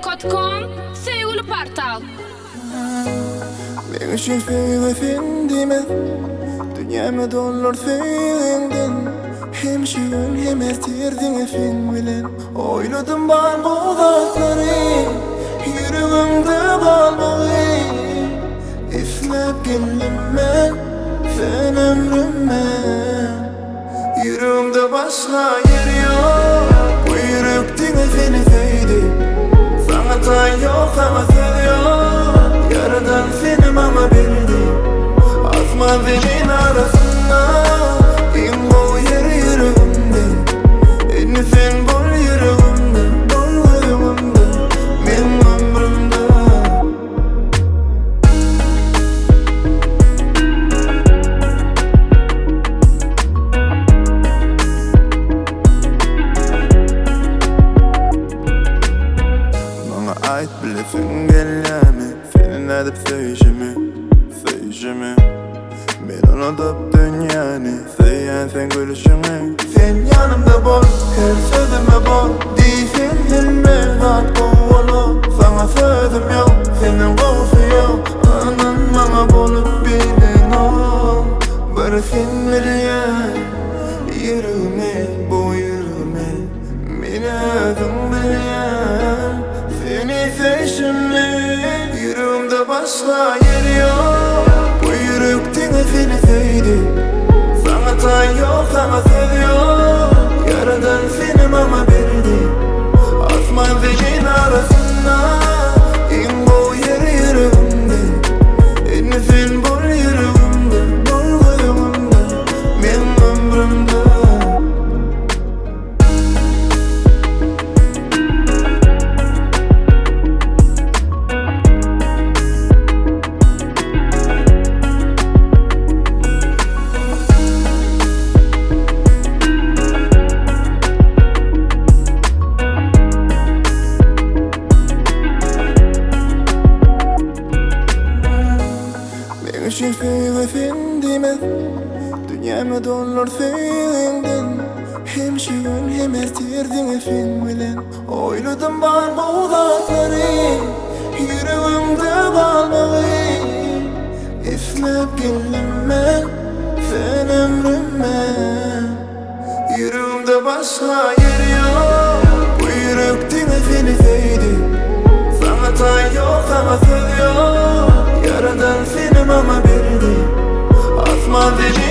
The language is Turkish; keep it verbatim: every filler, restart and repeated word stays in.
punkt com Sevgili Portal. Men üçün feyga fendime Dünyama dollar feyinden Hem şigün hem ertirdin fen bilen Oyladım bar boğdatları Yüreğimde kalmağı İflep geldim ben Fen ömrümme Yüreğimde başka yer yok Bu yürekten feni feydi Sana tay yok sana söz yok Yaradan seni bana bildi Asma zemin arasında İn bol yeri yüreğimde Eni sen bol yüreğimde Bol yüreğimde Benim ömrümde Bana ait bilesin gellemi Senin edip sevişimi, sevişimi Ben unutup dünyani Seyen sen gülüşünü Sen yanımda bol, her sözüme bol Değilsin hilme, hat kovulu Sana sözüm yok, senin kokusu yok Anan bana bolup bilin ol Bari sen bilyen Yüreğime, bu yüreğime Beni özüm bilyen Seni seçimli Yüreğimde başka yer yok Bu yürekten seni sevdi Sana tay yok sana söz yok Yaradan seni bana verdi Asman zemin arasında İn bu yeri yüreğimde Eni sen bol yüreğimde Bol yüreğimde Benim ömrümde Ben üçün feyga fendime Dünyama dollar feyinden Hem şigün hem ertirdin fen bilen Oyladım bar boğdatları Yüreğimde kalmağı İflep geldim ben Sen ömrümme Yüreğimde başka yer yok Bu yürekten seni sevdi Sana tay yok sana söz yok Yaradan seni bana verdi Asma dedi